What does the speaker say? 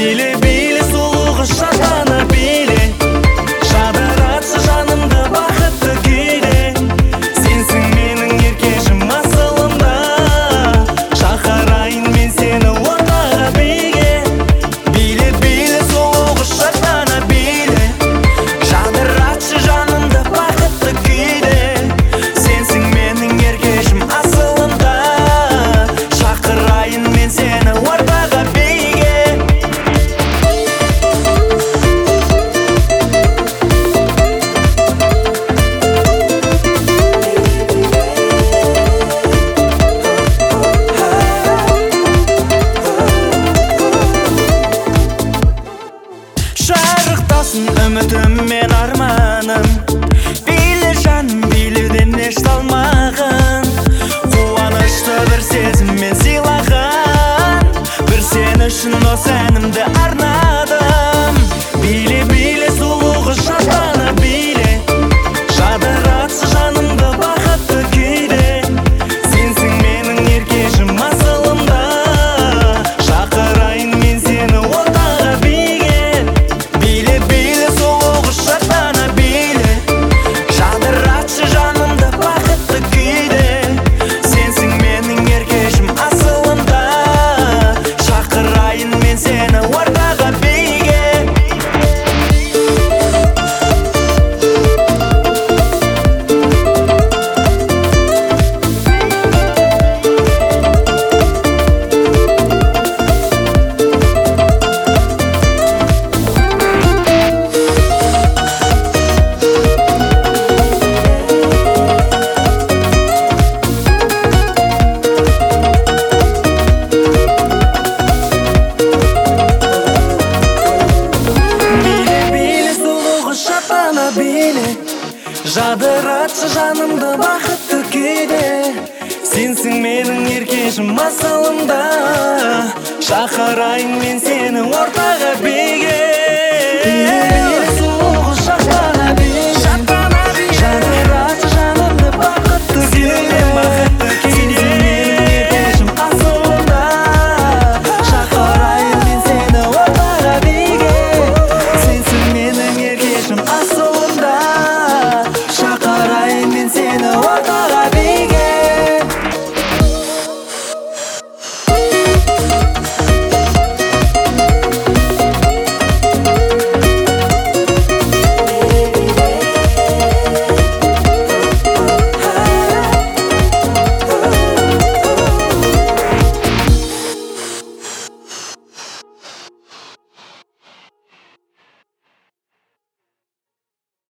Биле, биле, сұлу қыз шапаны биле, жадыратшы жанымды бақытты күйде. Сенсің менің еркешім асылымда, шақырайын мен сені ортаға биге. Биле, биле, сұлу қыз шапаны биле, жадыратшы жанымды бақытты күйде. Сенсің менің еркешім асылымда, шақырайын мен сені ортаға биге. Жарықтасын үмітім мен арманым, биле жаным, билеуден еш салмағын. Қуанышты бір сезіммен сыйлаған, бір сен үшін осы әнімді арнадым. Биле, биле, сұлу қыз шапаны биле, жадыратшы жанымды бақытты күйде. Сенсің менің еркешім асылымда, шақырайын мен сені ортаға биге. Биле, биле, сұлу қыз шапаны биле, жадыратшы жанымды бақытты күйде. Сенсің менің еркешім асылымда, шақырайын мен сені ортаға биге. Биле, биле, сұлу қыз шапаны биле, жадыратшы жанымды бақытты күйде. Сенсің менің еркешім асылымда, шақырайын мен сені ортаға биге.